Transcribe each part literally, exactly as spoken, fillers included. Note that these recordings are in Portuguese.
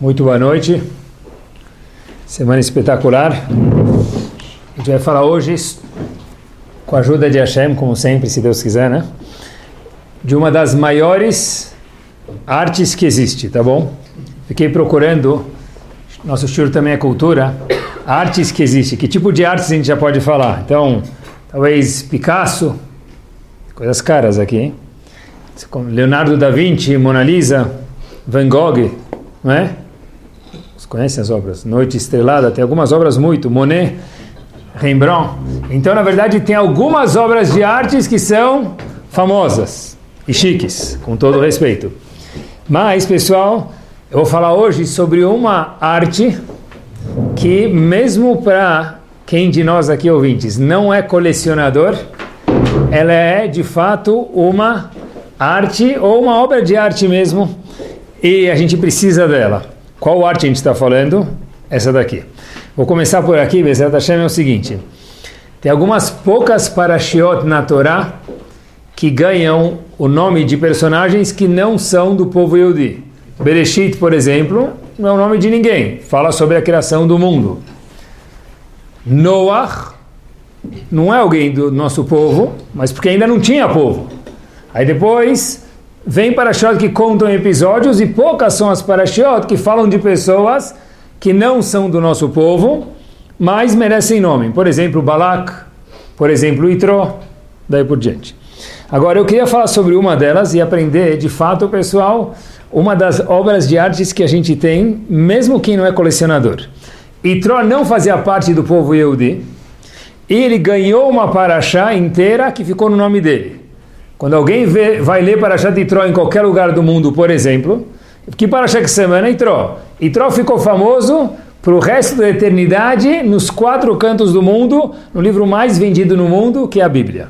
Muito boa noite, semana espetacular. A gente vai falar hoje, com a ajuda de Hashem, como sempre, se Deus quiser, né? De uma das maiores artes que existe, tá bom? Fiquei procurando, nosso shiur também é cultura, artes que existe, que tipo de artes a gente já pode falar? Então, talvez Picasso, coisas caras aqui, hein? Leonardo da Vinci, Mona Lisa, Van Gogh, não é? Vocês conhecem as obras? Noite Estrelada, tem algumas obras muito, Monet, Rembrandt. Então, na verdade, tem algumas obras de artes que são famosas e chiques, com todo respeito. Mas, pessoal, eu vou falar hoje sobre uma arte que, mesmo para quem de nós aqui ouvintes não é colecionador, ela é, de fato, uma arte ou uma obra de arte mesmo, e a gente precisa dela. Qual arte a gente está falando? Essa daqui. Vou começar por aqui, Bezerra Hashem, é o seguinte: tem algumas poucas parashiot na Torá que ganham o nome de personagens que não são do povo Yehudi. Bereshit, por exemplo, não é o nome de ninguém, fala sobre a criação do mundo. Noach não é alguém do nosso povo, mas porque ainda não tinha povo. Aí depois vem parashiot que contam episódios, e poucas são as parashiot que falam de pessoas que não são do nosso povo, mas merecem nome. Por exemplo, Balak, por exemplo, Itró, daí por diante. Agora eu queria falar sobre uma delas e aprender, de fato, pessoal, uma das obras de artes que a gente tem, mesmo quem não é colecionador. Itró não fazia parte do povo Yehudi, e ele ganhou uma parashá inteira que ficou no nome dele. Quando alguém vê, vai ler Parashat Itró em qualquer lugar do mundo, por exemplo, que Parashat que semana é Itró? Itró ficou famoso para o resto da eternidade nos quatro cantos do mundo, no livro mais vendido no mundo, que é a Bíblia.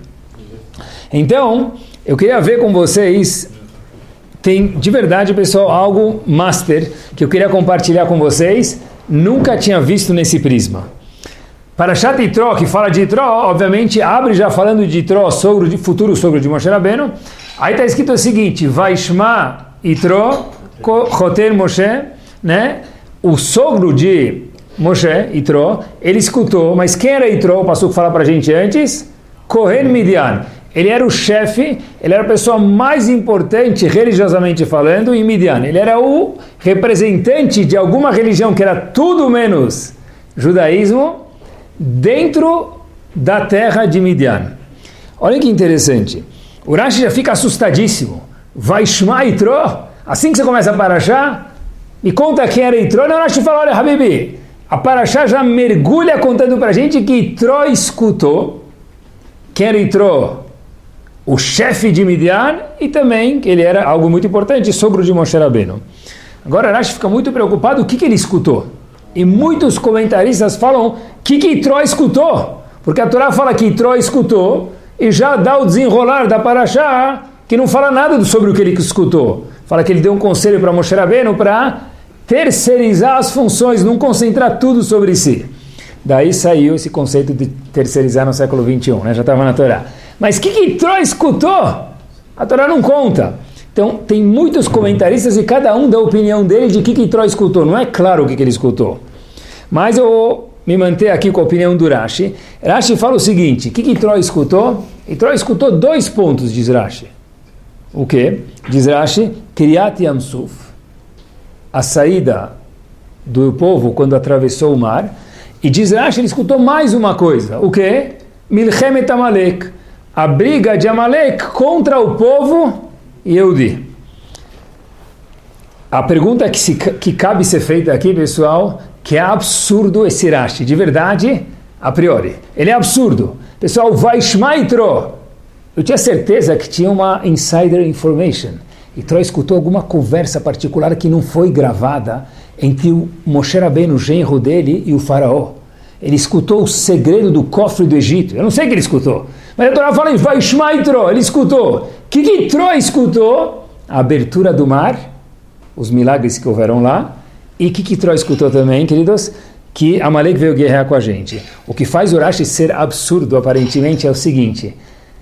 Então, eu queria ver com vocês, tem de verdade, pessoal, algo master que eu queria compartilhar com vocês, nunca tinha visto nesse prisma. Parashat Itró, que fala de Itró, obviamente abre já falando de Itró, sogro de, futuro sogro de Moshe Rabbeinu. Aí está escrito o seguinte: Vaishma Itró, Choter Moshe, né? O sogro de Moshe, Itró, ele escutou, mas quem era Itró? O passuco fala para a gente antes, Kohen Midian. Ele era o chefe, ele era a pessoa mais importante, religiosamente falando, em Midian. Ele era o representante de alguma religião que era tudo menos judaísmo, dentro da terra de Midian. Olha que interessante. O Rashi já fica assustadíssimo. Vaishma Itró? Assim que você começa a parashá, me conta quem era Itró. Não, o Rashi fala: olha, Habibi, a parashá já mergulha contando para a gente que Itró escutou. Quem era Itró? O chefe de Midian, e também que ele era algo muito importante, sogro de Moshe Rabbeinu. Agora o Rashi fica muito preocupado. O que, que ele escutou? E muitos comentaristas falam: o que, que Itró escutou? Porque a Torá fala que Itró escutou e já dá o desenrolar da parashá, que não fala nada sobre o que ele escutou. Fala que ele deu um conselho para Moshe Rabbeinu para terceirizar as funções, não concentrar tudo sobre si. Daí saiu esse conceito de terceirizar no século vinte e um, né? Já estava na Torá. Mas o que, que Itró escutou? A Torá não conta. Então, tem muitos comentaristas e cada um dá a opinião dele de que que Itró escutou. Não é claro o que, que ele escutou. Mas eu vou me manter aqui com a opinião do Rashi. Rashi fala o seguinte: o que, que Itró escutou? Itró escutou dois pontos, diz Rashi. O quê? Diz Rashi: Kriyat Yamsuf, a saída do povo quando atravessou o mar. E diz Rashi, ele escutou mais uma coisa. O quê? Milchemet Amalek, a briga de Amalek contra o povo Yehudi. A pergunta que, se, que cabe ser feita aqui, pessoal, que é absurdo esse Rashi, de verdade, a priori. Ele é absurdo. Pessoal, Vaishma Itró. Eu tinha certeza que tinha uma insider information. Itró escutou alguma conversa particular que não foi gravada entre o Moshe Rabbeinu, o genro dele, e o faraó. Ele escutou o segredo do cofre do Egito. Eu não sei o que ele escutou. Mas a Torá fala em Vaishma Itró. Ele escutou. O que, que Itró escutou? A abertura do mar, os milagres que houveram lá. E o que, que Itró escutou também, queridos? Que Amalek veio guerrear com a gente. O que faz o Rashi ser absurdo, aparentemente, é o seguinte: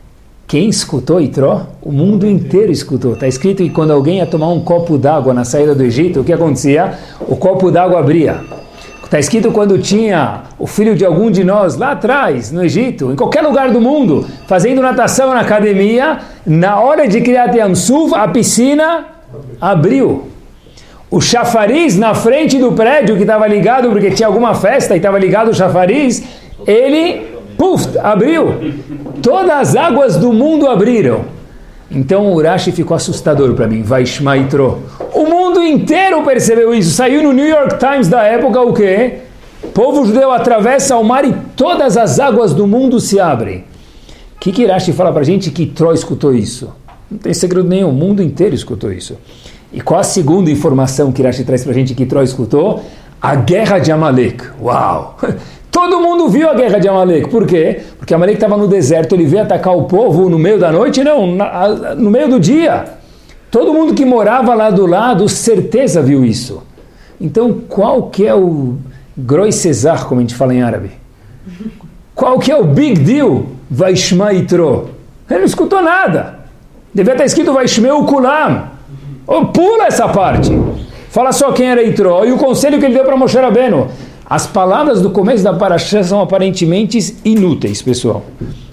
Quem escutou Itró? O mundo inteiro escutou. Está escrito que quando alguém ia tomar um copo d'água na saída do Egito, o que acontecia? O copo d'água abria. Está escrito quando tinha o filho de algum de nós lá atrás, no Egito, em qualquer lugar do mundo, fazendo natação na academia, na hora de Kriyat Yam Suf, a piscina abriu. O chafariz na frente do prédio que estava ligado, porque tinha alguma festa e estava ligado o chafariz, ele... Puf, abriu. Todas as águas do mundo abriram. Então o Rashi ficou assustador para mim. Vaishma Yitro. O mundo inteiro percebeu isso. Saiu no New York Times da época o quê? O povo judeu atravessa o mar e todas as águas do mundo se abrem. O que que Rashi fala para a gente que Yitro escutou isso? Não tem segredo nenhum. O mundo inteiro escutou isso. E qual a segunda informação que Rashi traz para a gente que Yitro escutou? A guerra de Amalek. Uau! Todo mundo viu a guerra de Amalek. Por quê? Porque Amalek estava no deserto, ele veio atacar o povo no meio da noite? Não, na, no meio do dia. Todo mundo que morava lá do lado, certeza viu isso. Então, qual que é o Groi Cesar, como a gente fala em árabe? Qual que é o big deal? Vaishma Yitro. Ele não escutou nada. Devia estar escrito Vaishmeu Kulam. Oh, pula essa parte. Fala só quem era Yitro e o conselho que ele deu para Moshe Rabbeinu. As palavras do começo da Parashá são aparentemente inúteis, pessoal.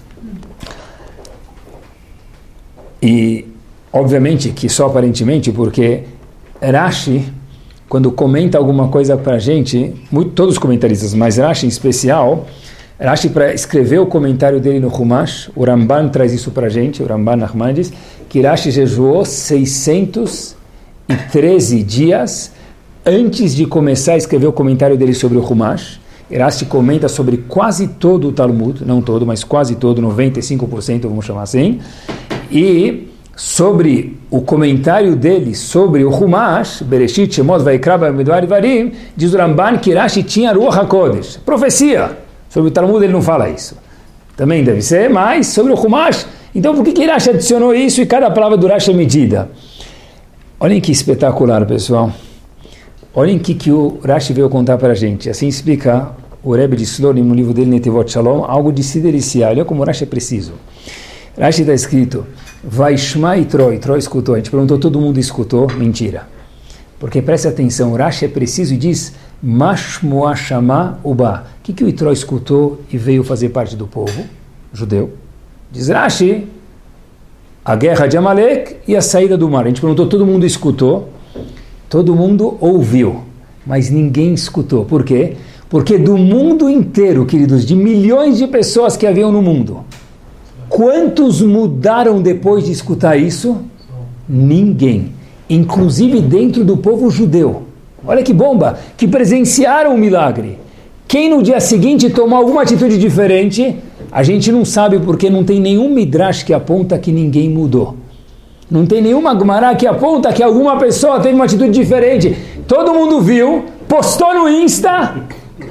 E, obviamente, que só aparentemente, porque Rashi, quando comenta alguma coisa para a gente, muito, todos os comentaristas, mas Rashi em especial, Rashi, para escrever o comentário dele no Humash, o Ramban traz isso para a gente, o Ramban Nachmanides, que Rashi jejuou seiscentos e treze dias antes de começar a escrever o comentário dele sobre o Humash. Rashi comenta sobre quase todo o Talmud, não todo, mas quase todo, noventa e cinco por cento, vamos chamar assim, e sobre o comentário dele sobre o Humash, Bereshit, Shemot, Vaikra, Bamidbar e Varim, diz o Ramban que Rashi tinha Ruach HaKodesh, profecia. Sobre o Talmud ele não fala isso. Também deve ser, mas sobre o Humash, então por que que Rashi adicionou isso e cada palavra do Rashi é medida? Olhem que espetacular, pessoal. Olhem o que, que o Rashi veio contar para a gente. Assim explica o Rebbe de Slonim no livro dele, Netevot Shalom, algo de se deliciar. Olha como o Rashi é preciso. Rashi está escrito, Vaishma Yitro, Yitro escutou. A gente perguntou, todo mundo escutou? Mentira. Porque preste atenção, o Rashi é preciso e diz, Mashmoa Shama Uba. O que, que o Yitro escutou e veio fazer parte do povo judeu? Diz Rashi, a guerra de Amalek e a saída do mar. A gente perguntou, todo mundo escutou? Todo mundo ouviu, mas ninguém escutou. Por quê? Porque do mundo inteiro, queridos, de milhões de pessoas que haviam no mundo, quantos mudaram depois de escutar isso? Ninguém. Inclusive dentro do povo judeu. Olha que bomba! Que presenciaram o milagre. Quem no dia seguinte tomou alguma atitude diferente, a gente não sabe porque não tem nenhum midrash que aponta que ninguém mudou. Não tem nenhuma Gemara que aponta que alguma pessoa teve uma atitude diferente. Todo mundo viu, postou no Insta.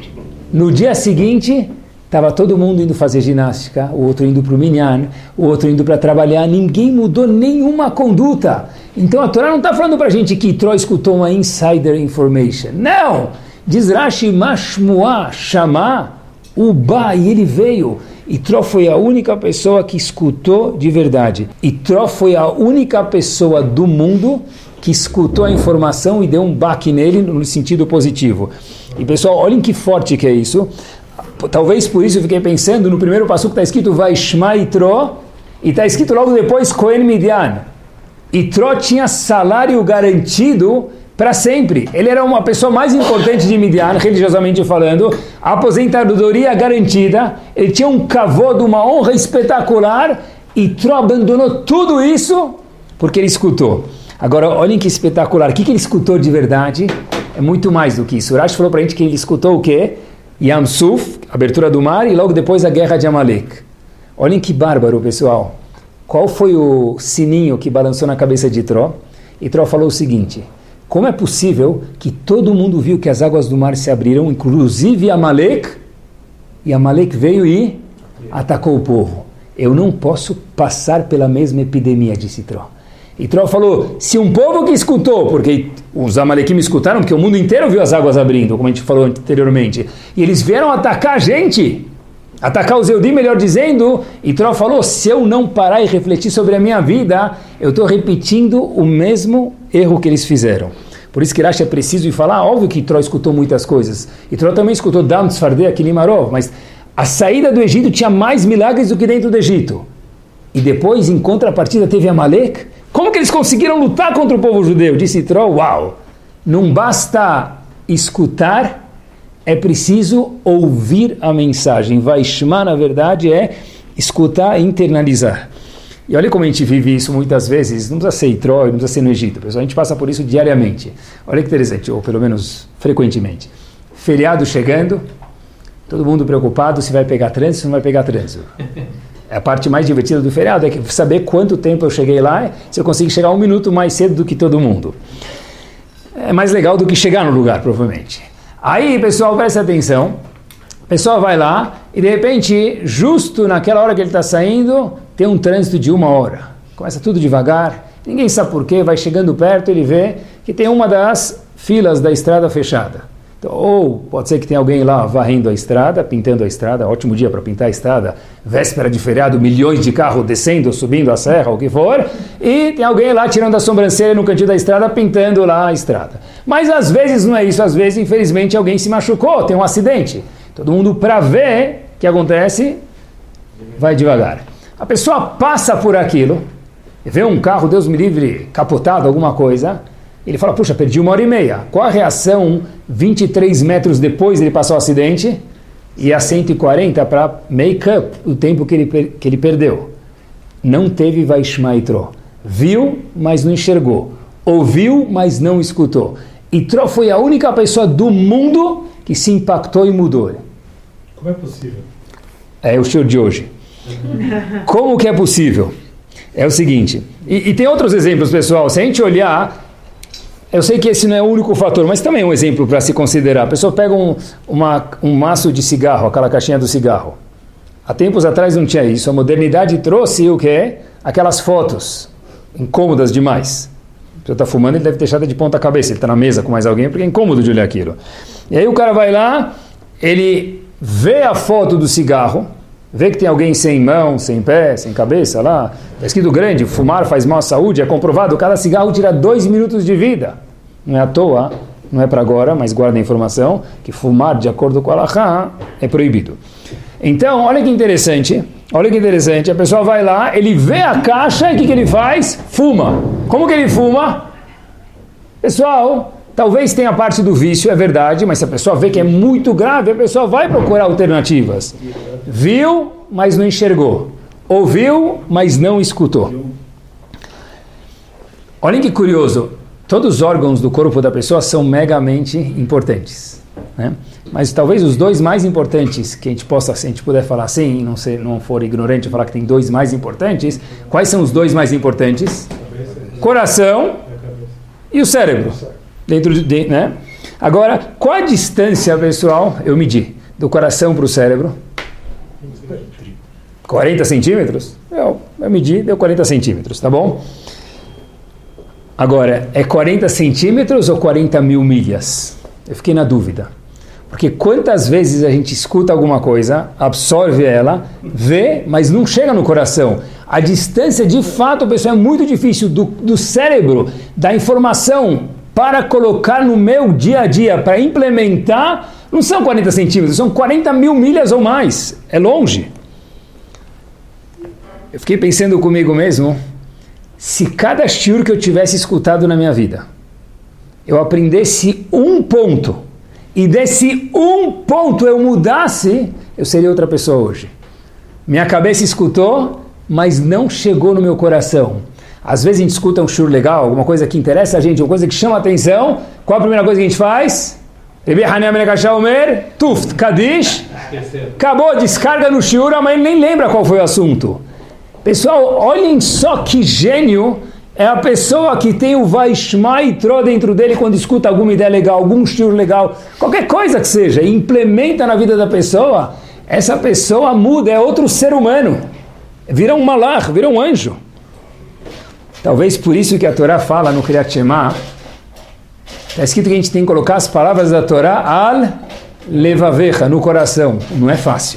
No dia seguinte, estava todo mundo indo fazer ginástica, o outro indo para o minyan, o outro indo para trabalhar. Ninguém mudou nenhuma conduta. Então a Torá não está falando para a gente que Yitro escutou uma insider information. Não! Diz Rashi, Mashmoa Shama Uba, e ele veio. Yitro foi a única pessoa que escutou de verdade. Yitro foi a única pessoa do mundo que escutou a informação e deu um baque nele no sentido positivo. E pessoal, olhem que forte que é isso. Talvez por isso eu fiquei pensando, no primeiro passo que está escrito Vaishma Yitro, e está escrito logo depois Cohen Midian. Yitro tinha salário garantido para sempre. Ele era uma pessoa mais importante de Midian, religiosamente falando, a aposentadoria garantida, ele tinha um kavod, uma honra espetacular, e Yitro abandonou tudo isso porque ele escutou. Agora, olhem que espetacular. O que, que ele escutou de verdade? É muito mais do que isso. O Rashi falou para a gente que ele escutou o quê? Yam Suf, abertura do mar, e logo depois a guerra de Amalek. Olhem que bárbaro, pessoal. Qual foi o sininho que balançou na cabeça de Yitro? Yitro falou o seguinte: como é possível que todo mundo viu que as águas do mar se abriram, inclusive Amalek, e Amalek veio e atacou o povo? Eu não posso passar pela mesma epidemia, disse Yitro. Yitro falou, se um povo que escutou, porque os Amalequim escutaram, porque o mundo inteiro viu as águas abrindo, como a gente falou anteriormente, e eles vieram atacar a gente, Atacar os Eudim, melhor dizendo, e Yitro falou, se eu não parar e refletir sobre a minha vida, eu estou repetindo o mesmo erro que eles fizeram. Por isso que Rashi é preciso ir falar, óbvio que Yitro escutou muitas coisas. Yitro também escutou Dam Tzfardeh, Kilimarov, mas a saída do Egito tinha mais milagres do que dentro do Egito. E depois, em contrapartida, teve Amalek. Como que eles conseguiram lutar contra o povo judeu? Disse Yitro, uau, não basta escutar, é preciso ouvir a mensagem. Vaishma, na verdade, é escutar e internalizar. E olha como a gente vive isso muitas vezes, não precisa ser em Troia, não precisa ser no Egito, pessoal, a gente passa por isso diariamente. Olha que interessante, ou pelo menos frequentemente. Feriado chegando, todo mundo preocupado se vai pegar trânsito ou não vai pegar trânsito. A parte mais divertida do feriado é que saber quanto tempo eu cheguei lá, se eu consigo chegar um minuto mais cedo do que todo mundo. É mais legal do que chegar no lugar, provavelmente. Aí, pessoal, presta atenção, o pessoal vai lá e de repente, justo naquela hora que ele está saindo, tem um trânsito de uma hora. Começa tudo devagar, ninguém sabe por quê, vai chegando perto, ele vê que tem uma das filas da estrada fechada. Então, ou pode ser que tenha alguém lá varrendo a estrada, pintando a estrada, ótimo dia para pintar a estrada, véspera de feriado, milhões de carros descendo, subindo a serra, o que for, e tem alguém lá tirando a sobrancelha no cantinho da estrada, pintando lá a estrada. Mas às vezes não é isso, às vezes, infelizmente, alguém se machucou, tem um acidente. Todo mundo, para ver o que acontece, vai devagar. A pessoa passa por aquilo, vê um carro, Deus me livre, capotado, alguma coisa, ele fala, puxa, perdi uma hora e meia. Qual a reação vinte e três metros depois ele passou o acidente? E a cento e quarenta para make up o tempo que ele, que ele perdeu. Não teve Vaishma Yitro. Viu, mas não enxergou. Ouviu, mas não escutou. Yitro foi a única pessoa do mundo que se impactou e mudou. Como é possível? É o show de hoje. Como que é possível? É o seguinte, e, e tem outros exemplos, pessoal. Se a gente olhar... Eu sei que esse não é o único fator, mas também é um exemplo para se considerar. A pessoa pega um, uma, um maço de cigarro, aquela caixinha do cigarro. Há tempos atrás não tinha isso. A modernidade trouxe o quê? Aquelas fotos incômodas demais. A pessoa está fumando, ele deve ter deixado de ponta cabeça. Ele está na mesa com mais alguém, porque é incômodo de olhar aquilo. E aí o cara vai lá, ele vê a foto do cigarro, vê que tem alguém sem mão, sem pé, sem cabeça lá, está escrito grande, fumar faz mal à saúde, é comprovado, cada cigarro tira dois minutos de vida. Não é à toa, não é para agora, mas guarda a informação, que fumar de acordo com a Halakha é proibido. Então, olha que interessante, olha que interessante, a pessoa vai lá, ele vê a caixa e o que, que ele faz? Fuma. Como que ele fuma? Pessoal... Talvez tenha parte do vício, é verdade, mas se a pessoa vê que é muito grave, a pessoa vai procurar alternativas. Viu, mas não enxergou. Ouviu, mas não escutou. Olhem que curioso. Todos os órgãos do corpo da pessoa são megamente importantes, né? Mas talvez os dois mais importantes, que a gente possa, se a gente puder falar assim, não, ser, não for ignorante falar que tem dois mais importantes, quais são os dois mais importantes? Coração e o cérebro. Dentro de, né? Agora, qual a distância, pessoal, eu medi, do coração para o cérebro? quarenta centímetros? Eu, eu medi, deu quarenta centímetros, tá bom? Agora, é quarenta centímetros ou quarenta mil milhas? Eu fiquei na dúvida. Porque quantas vezes a gente escuta alguma coisa, absorve ela, vê, mas não chega no coração. A distância, de fato, pessoal, é muito difícil do, do cérebro, da informação para colocar no meu dia a dia, para implementar, não são quarenta centímetros, são quarenta mil milhas ou mais. É longe. Eu fiquei pensando comigo mesmo, se cada shiur que eu tivesse escutado na minha vida, eu aprendesse um ponto, e desse um ponto eu mudasse, eu seria outra pessoa hoje. Minha cabeça escutou, mas não chegou no meu coração. Às vezes a gente escuta um shiur legal, alguma coisa que interessa a gente, uma coisa que chama a atenção. Qual a primeira coisa que a gente faz? Tuft, Kadish. Acabou, descarga no shiur, mas ele nem lembra qual foi o assunto. Pessoal, olhem só que gênio é a pessoa que tem o Vaishma Yitro dentro dele quando escuta alguma ideia legal, algum shiur legal, qualquer coisa que seja, e implementa na vida da pessoa, essa pessoa muda, é outro ser humano. Vira um malach, vira um anjo. Talvez por isso que a Torá fala no Kriyat Shema, está escrito que a gente tem que colocar as palavras da Torá al levavecha, no coração. Não é fácil.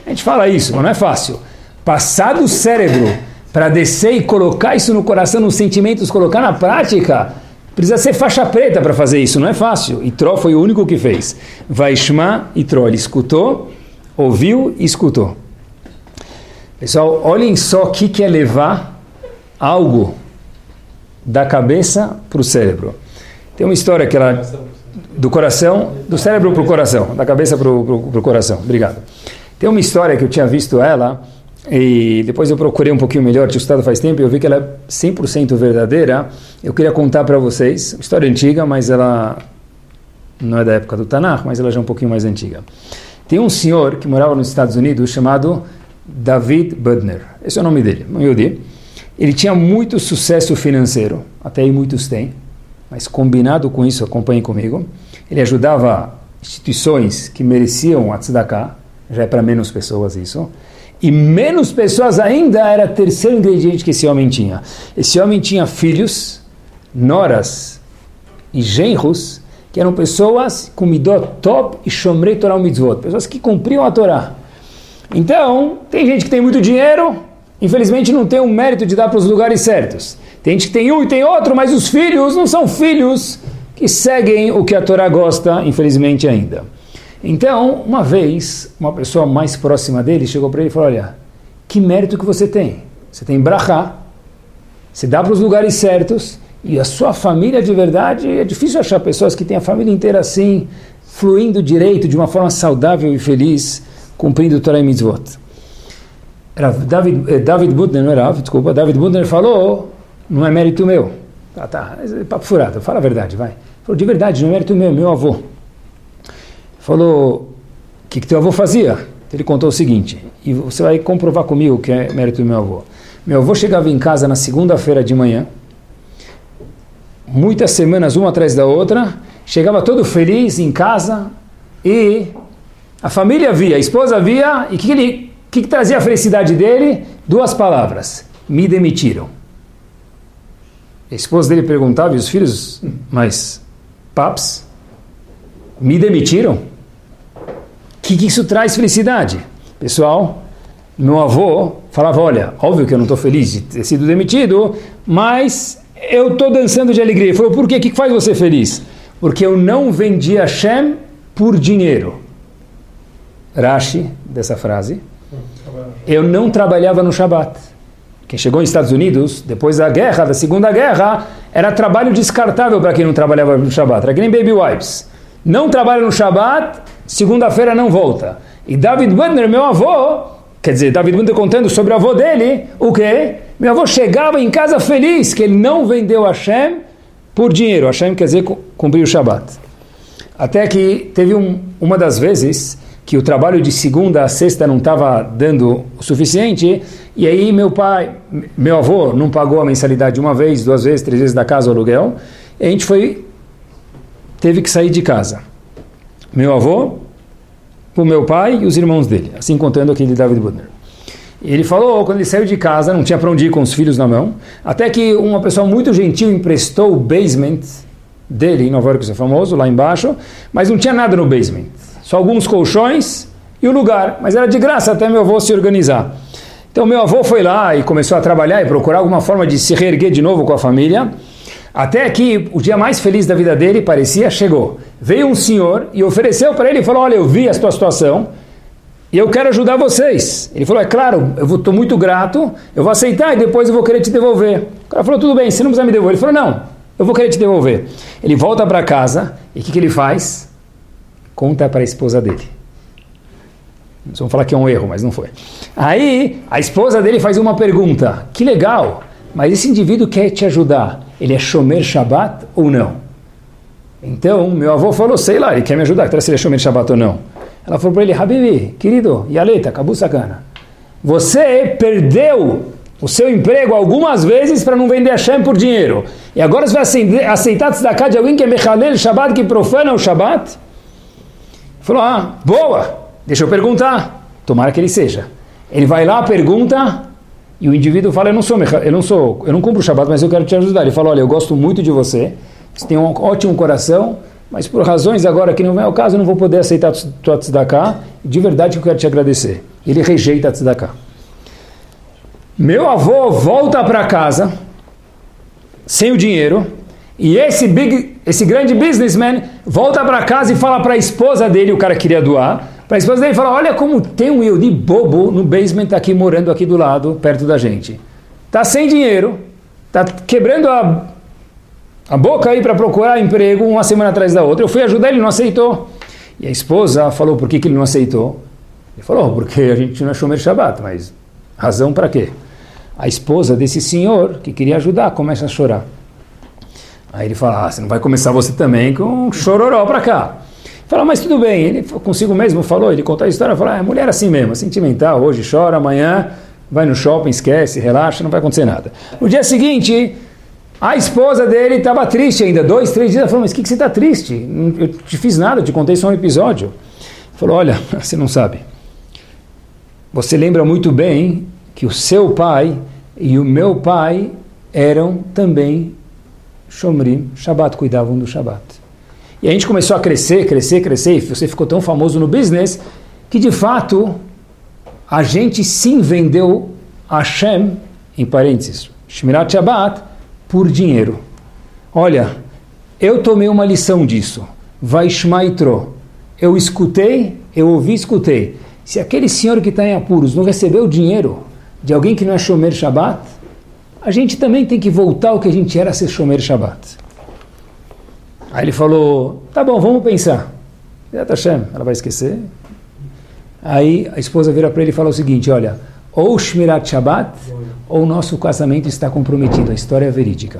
A gente fala isso, mas não é fácil. Passar do cérebro para descer e colocar isso no coração, nos sentimentos, colocar na prática, precisa ser faixa preta para fazer isso, não é fácil. Itró foi o único que fez. Vaishma Itró, ele escutou, ouviu e escutou. Pessoal, olhem só o que é levar algo da cabeça para o cérebro. Tem uma história que ela... Do coração, do cérebro para o coração, da cabeça para o coração. Obrigado. Tem uma história que eu tinha visto ela, e depois eu procurei um pouquinho melhor, tinha estudado faz tempo, e eu vi que ela é cem por cento verdadeira. Eu queria contar para vocês, uma história antiga, mas ela não é da época do Tanakh, mas ela já é um pouquinho mais antiga. Tem um senhor que morava nos Estados Unidos chamado David Budner, esse é o nome dele, um Yehudi. Ele tinha muito sucesso financeiro, até aí muitos têm, mas combinado com isso, acompanhem comigo, ele ajudava instituições que mereciam a tzedakah, já é para menos pessoas isso, e menos pessoas ainda era o terceiro ingrediente que esse homem tinha. Esse homem tinha filhos, noras e genros, que eram pessoas com midot top e shomrei Torah mitzvot, pessoas que cumpriam a Torá. Então, tem gente que tem muito dinheiro, infelizmente não tem o mérito de dar para os lugares certos. Tem gente que tem um e tem outro, mas os filhos não são filhos que seguem o que a Torá gosta, infelizmente ainda. Então, uma vez, uma pessoa mais próxima dele chegou para ele e falou, olha, que mérito que você tem? Você tem brachá, você dá para os lugares certos, e a sua família de verdade, é difícil achar pessoas que têm a família inteira assim, fluindo direito, de uma forma saudável e feliz, cumprindo Torá e Mitzvot. Era David, David Budner, não era, desculpa, David Budner falou, não é mérito meu. Tá, tá, é papo furado, fala a verdade, vai. Falou, de verdade, não é mérito meu, meu avô. Falou, o que, que teu avô fazia? Ele contou o seguinte, e você vai comprovar comigo que é mérito do meu avô. Meu avô chegava em casa na segunda-feira de manhã, muitas semanas uma atrás da outra, chegava todo feliz em casa, e a família via, a esposa via, e o que, que, ele, que, que trazia a felicidade dele? Duas palavras, me demitiram. A esposa dele perguntava, e os filhos, mas, paps, me demitiram? O que, que isso traz felicidade? Pessoal, meu avô falava, olha, óbvio que eu não estou feliz de ter sido demitido, mas eu estou dançando de alegria. Ele falou, por quê? O que faz você feliz? Porque eu não vendi Hashem por dinheiro. Rashi, dessa frase, eu não trabalhava no Shabat. Quem chegou nos Estados Unidos, depois da guerra, da Segunda Guerra, era trabalho descartável para quem não trabalhava no Shabat. Era que nem baby wipes. Não trabalha no Shabat, segunda-feira não volta. E David Budner, meu avô, quer dizer, David Budner contando sobre o avô dele, o quê? Meu avô chegava em casa feliz, que ele não vendeu Hashem por dinheiro. Hashem quer dizer cumprir o Shabat. Até que teve um, uma das vezes que o trabalho de segunda a sexta não estava dando o suficiente, e aí meu pai, meu avô não pagou a mensalidade uma vez, duas vezes, três vezes da casa, o aluguel, e a gente foi, teve que sair de casa. Meu avô, o meu pai e os irmãos dele, assim contando aqui de David Budner. E ele falou, quando ele saiu de casa, não tinha para onde ir com os filhos na mão, até que uma pessoa muito gentil emprestou o basement dele, em Nova York, que é famoso, lá embaixo, mas não tinha nada no basement. Só alguns colchões e o lugar, mas era de graça até meu avô se organizar. Então meu avô foi lá e começou a trabalhar e procurar alguma forma de se reerguer de novo com a família, até que o dia mais feliz da vida dele, parecia, chegou. Veio um senhor e ofereceu para ele e falou, olha, eu vi a tua situação e eu quero ajudar vocês. Ele falou, é claro, eu estou muito grato, eu vou aceitar e depois eu vou querer te devolver. O cara falou, tudo bem, você não precisa me devolver. Ele falou, não, eu vou querer te devolver. Ele volta para casa e o que, que ele faz? Conta para a esposa dele. Eles vão falar que é um erro, mas não foi. Aí, a esposa dele faz uma pergunta. Que legal, mas esse indivíduo quer te ajudar. Ele é Shomer Shabbat ou não? Então, meu avô falou, sei lá, ele quer me ajudar. Será que ele é Shomer Shabbat ou não? Ela falou para ele, Habibi, querido, Yaleta, Kabu Sakana, você perdeu o seu emprego algumas vezes para não vender Hashem por dinheiro. E agora você vai aceitar tzedakah de alguém que é Mechalel Shabbat, que profana o Shabbat? Falou, ah, boa, deixa eu perguntar. Tomara que ele seja. Ele vai lá, pergunta, e o indivíduo fala, eu não sou, eu não sou, eu não cumpro o Shabbat, mas eu quero te ajudar. Ele fala, olha, eu gosto muito de você, você tem um ótimo coração, mas por razões agora que não é o caso, eu não vou poder aceitar tua tzedakah, de verdade eu quero te agradecer. Ele rejeita a tzedakah. Meu avô volta para casa, sem o dinheiro, e esse, big, esse grande businessman volta para casa e fala para a esposa dele, o cara queria doar, para a esposa dele fala, olha como tem um Yehudi bobo no basement aqui, morando aqui do lado, perto da gente. Está sem dinheiro, está quebrando a, a boca aí para procurar emprego uma semana atrás da outra. Eu fui ajudar, ele não aceitou. E a esposa falou, por que, que ele não aceitou? Ele falou, porque a gente não é Shomer Shabbat, mas razão para quê? A esposa desse senhor, que queria ajudar, começa a chorar. Aí ele fala, ah, você não vai começar você também com um chororó para cá. Fala, mas tudo bem, ele consigo mesmo falou, ele contou a história, falou, ah, mulher assim mesmo, sentimental, hoje chora, amanhã vai no shopping, esquece, relaxa, não vai acontecer nada. No dia seguinte, a esposa dele estava triste ainda, dois, três dias, ela falou, mas o que, que você está triste? Eu te fiz nada, eu te contei só um episódio. Ele falou, olha, você não sabe, você lembra muito bem que o seu pai e o meu pai eram também Shomrim, Shabbat, cuidavam do Shabbat. E a gente começou a crescer, crescer, crescer, e você ficou tão famoso no business, que de fato, a gente sim vendeu a Hashem, em parênteses, Shmirat Shabbat, por dinheiro. Olha, eu tomei uma lição disso, Vaishma Yitro, eu escutei, eu ouvi, escutei. Se aquele senhor que está em apuros não recebeu dinheiro de alguém que não é Shomer Shabbat, a gente também tem que voltar ao que a gente era ser Shomer Shabbat. Aí ele falou, tá bom, vamos pensar. Ela vai esquecer. Aí a esposa vira para ele e fala o seguinte, olha, ou Shmirat Shabbat, ou o nosso casamento está comprometido, a história é verídica.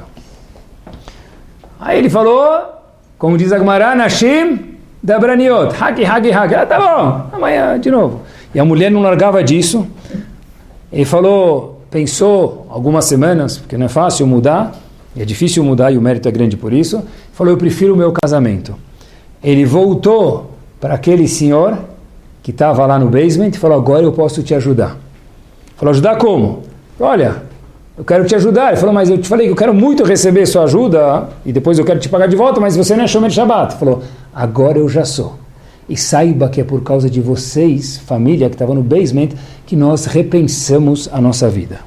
Aí ele falou, como diz a Gemara, Nashim Dabraniot, Haki, Haki, Haki. Ah, tá bom, amanhã de novo. E a mulher não largava disso. Ele falou, pensou algumas semanas, porque não é fácil mudar, é difícil mudar e o mérito é grande por isso. Falou, eu prefiro o meu casamento. Ele voltou para aquele senhor que estava lá no basement e falou, agora eu posso te ajudar. Falou, ajudar como? Olha, eu quero te ajudar. Ele falou, mas eu te falei que eu quero muito receber sua ajuda e depois eu quero te pagar de volta, mas você não é Shomer Shabbat. Ele falou, agora eu já sou. E saiba que é por causa de vocês, família que estava no basement, que nós repensamos a nossa vida.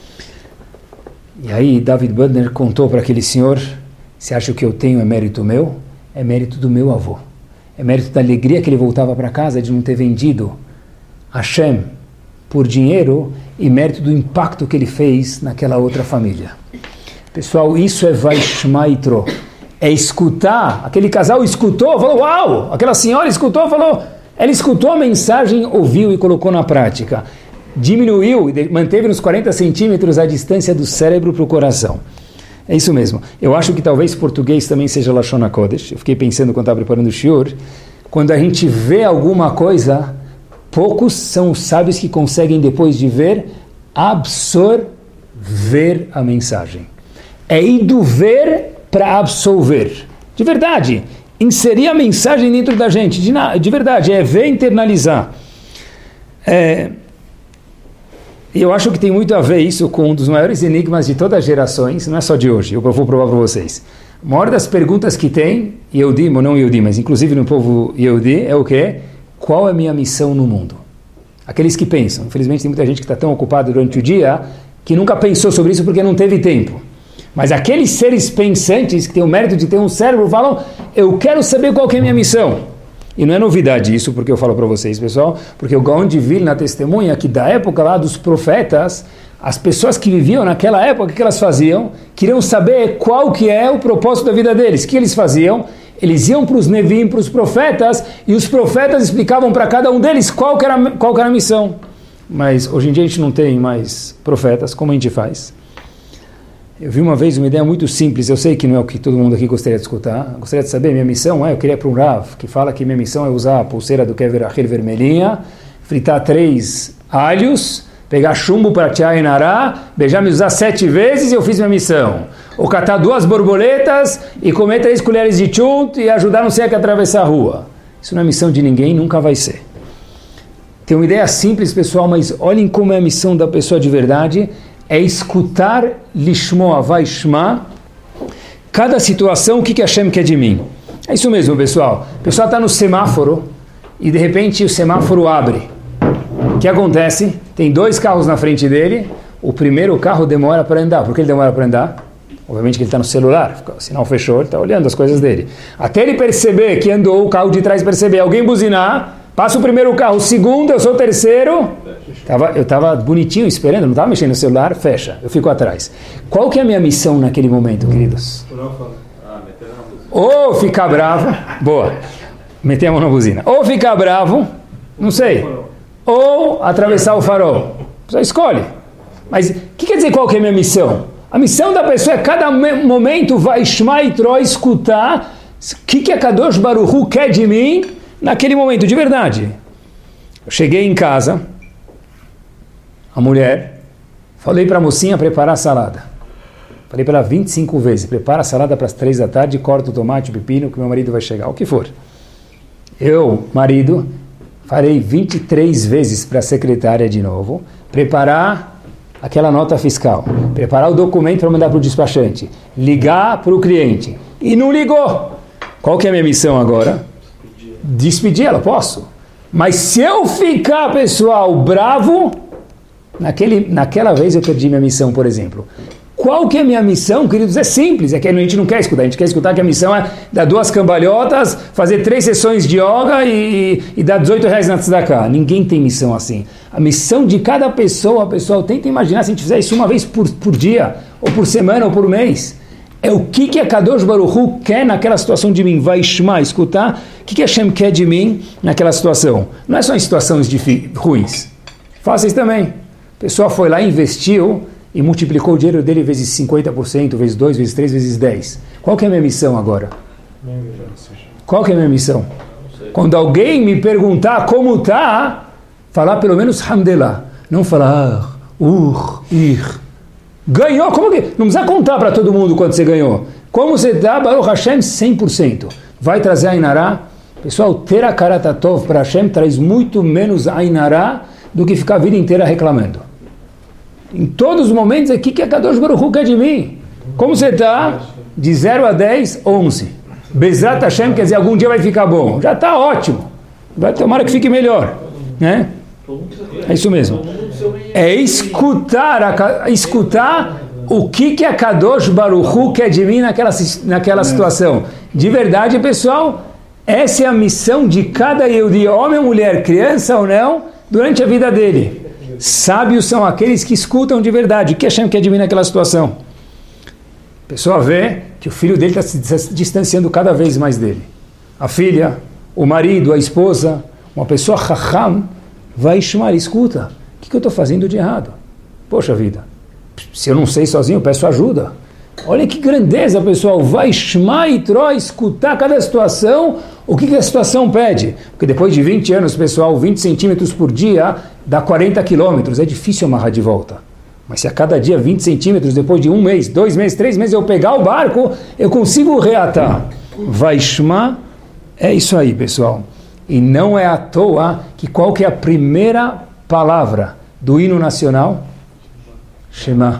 E aí David Budner contou para aquele senhor, você acha que o que eu tenho é mérito meu? É mérito do meu avô. É mérito da alegria que ele voltava para casa de não ter vendido Hashem por dinheiro e mérito do impacto que ele fez naquela outra família. Pessoal, isso é Vaishma Yitro. É escutar, aquele casal escutou, falou, uau, aquela senhora escutou, falou, ela escutou a mensagem, ouviu e colocou na prática. Diminuiu e manteve nos quarenta centímetros a distância do cérebro para o coração. É isso mesmo. Eu acho que talvez português também seja Lashon HaKodesh. Eu fiquei pensando quando estava preparando o shiur. Quando a gente vê alguma coisa, poucos são os sábios que conseguem, depois de ver, absorver a mensagem. É ir do ver para absolver. De verdade. Inserir a mensagem dentro da gente. De, na, de verdade. É ver e internalizar. É... E eu acho que tem muito a ver isso com um dos maiores enigmas de todas as gerações, não é só de hoje, eu vou provar para vocês. A maior das perguntas que tem, Yehudim ou não Yehudim, mas inclusive no povo Yehudi, é o quê? Qual é a minha missão no mundo? Aqueles que pensam. Infelizmente tem muita gente que está tão ocupada durante o dia que nunca pensou sobre isso porque não teve tempo. Mas aqueles seres pensantes que têm o mérito de ter um cérebro falam, eu quero saber qual que é a minha missão. E não é novidade isso, porque eu falo para vocês, pessoal, porque o Gaon de Vilna testemunha que da época lá dos profetas, as pessoas que viviam naquela época, o que elas faziam? Queriam saber qual que é o propósito da vida deles. O que eles faziam? Eles iam para os Nevim, para os profetas, e os profetas explicavam para cada um deles qual que era, qual que era a missão. Mas hoje em dia a gente não tem mais profetas, como a gente faz? Eu vi uma vez uma ideia muito simples, eu sei que não é o que todo mundo aqui gostaria de escutar, eu gostaria de saber, minha missão é, eu queria ir para um Rav, que fala que minha missão é usar a pulseira do Kever Achel vermelhinha, fritar três alhos, pegar chumbo para Tia Enará, beijar me usar sete vezes e eu fiz minha missão. Ou catar duas borboletas e comer três colheres de chunt e ajudar não sei a que atravessar a rua. Isso não é missão de ninguém, nunca vai ser. Tem uma ideia simples, pessoal, mas olhem como é a missão da pessoa de verdade, é escutar Lishmoa Vaishma, cada situação, o que, que Hashem quer de mim. É isso mesmo, pessoal. O pessoal está no semáforo e de repente o semáforo abre. O que acontece? Tem dois carros na frente dele, o primeiro carro demora para andar. Por que ele demora para andar? Obviamente que ele está no celular, o sinal fechou, ele está olhando as coisas dele. Até ele perceber que andou, o carro de trás perceber, alguém buzinar, passa o primeiro carro, o segundo, eu sou o terceiro, tava, eu estava bonitinho esperando, não estava mexendo no celular, fecha, eu fico atrás. Qual que é a minha missão naquele momento, queridos? Ou ficar bravo, boa, meter a mão na buzina, ou ficar bravo, não sei, ou atravessar o farol, você escolhe. Mas o que quer dizer qual que é a minha missão? A missão da pessoa é cada momento vai Shema Yitro escutar o que, que a Kadosh Baruch Hu quer de mim naquele momento, de verdade. Eu cheguei em casa, a mulher, falei para a mocinha preparar a salada. Falei para ela vinte e cinco vezes, prepara a salada para as três da tarde, corta o tomate, o pepino, que meu marido vai chegar, o que for. Eu, marido, farei vinte e três vezes para a secretária de novo, preparar aquela nota fiscal, preparar o documento para mandar para o despachante, ligar para o cliente, e não ligou. Qual que é a minha missão agora? Despedir ela, posso. Mas se eu ficar, pessoal, bravo, naquele, naquela vez eu perdi minha missão, por exemplo. Qual que é a minha missão, queridos? É simples, é que a gente não quer escutar, a gente quer escutar que a missão é dar duas cambalhotas, fazer três sessões de yoga e, e dar dezoito reais na tzedakah. Ninguém tem missão assim. A missão de cada pessoa, pessoal, tenta imaginar se a gente fizer isso uma vez por, por dia, ou por semana, ou por mês. É o que, que a Kadosh Baruch Hu quer naquela situação de mim. Vai Shema, escutar o que, que a Hashem quer de mim naquela situação. Não é só em situações de, ruins. Fáceis também. O pessoal foi lá e investiu e multiplicou o dinheiro dele vezes cinquenta por cento, vezes dois, vezes três, vezes dez. Qual que é a minha missão agora? Qual que é a minha missão? Quando alguém me perguntar como está, falar pelo menos Hamdelah. Não falar Ur, Ir. Ganhou? Como que? Não precisa contar para todo mundo quanto você ganhou. Como você está? Baruch Hashem, cem por cento. Vai trazer Ainará? Pessoal, ter a Karatatov para Hashem traz muito menos Ainará do que ficar a vida inteira reclamando. Em todos os momentos aqui que a Kadosh Baruch Hu quer de mim. Como você está? De zero a dez, onze. Bezrat Hashem quer dizer, algum dia vai ficar bom. Já está ótimo. Vai tomara que fique melhor. Né? É isso mesmo. É escutar, a, escutar o que, que a Kadosh Baruch Hu quer de mim naquela, naquela situação. De verdade, pessoal, essa é a missão de cada Yehudi, homem ou mulher, criança ou não, durante a vida dele. Sábios são aqueles que escutam de verdade. O que Hashem quer de mim naquela situação? A pessoa vê que o filho dele está se distanciando cada vez mais dele. A filha, o marido, a esposa, uma pessoa chacham, vai chamar, escuta, o que, que eu estou fazendo de errado? Poxa vida, se eu não sei sozinho, eu peço ajuda. Olha que grandeza, pessoal, vai chamar e tro, escutar cada situação, o que, que a situação pede. Porque depois de vinte anos, pessoal, vinte centímetros por dia, dá quarenta quilômetros, é difícil amarrar de volta. Mas se a cada dia vinte centímetros, depois de um mês, dois meses, três meses, eu pegar o barco, eu consigo reatar. Vai chamar, é isso aí, pessoal. E não é à toa que qual que é a primeira palavra do hino nacional? Shema.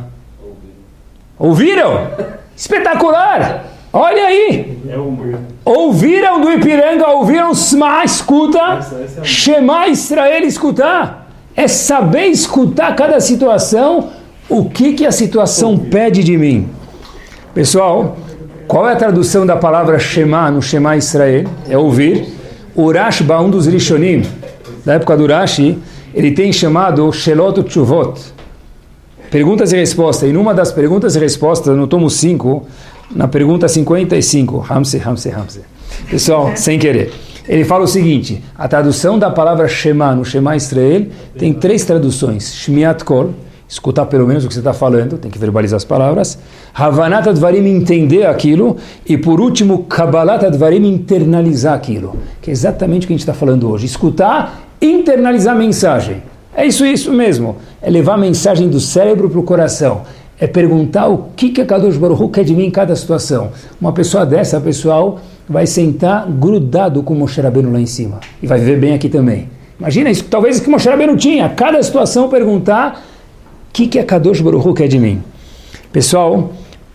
Ouviram? Espetacular! Olha aí! Ouviram do Ipiranga, ouviram Sma, escuta, Shema Israel, escutar. É saber escutar cada situação, o que, que a situação pede de mim. Pessoal, qual é a tradução da palavra Shema no Shema Israel? É ouvir. O Rashba, um dos Rishonim, da época do Rashi, ele tem chamado Shelot Tshuvot, perguntas e respostas. E numa das perguntas e respostas, no tomo cinco, na pergunta cinquenta e cinco, Hamse, Hamse, Hamse. Pessoal, sem querer. Ele fala o seguinte, a tradução da palavra Shema no Shema Israel tem três traduções. Shmiat Kol, escutar pelo menos o que você está falando, tem que verbalizar as palavras. Havanat Advarim, entender aquilo. E por último, Kabbalat Advarim, internalizar aquilo. Que é exatamente o que a gente está falando hoje. Escutar, internalizar a mensagem. É isso, isso mesmo. É levar a mensagem do cérebro para o coração. É perguntar o que, que a Kadosh Baruch Hu quer de mim em cada situação. Uma pessoa dessa, pessoal, vai sentar grudado com o Moshe Rabbeinu lá em cima. E vai viver bem aqui também. Imagina isso, talvez que o Moshe Rabbeinu tinha. Cada situação perguntar o que, que a Kadosh Baruch Hu quer de mim. Pessoal,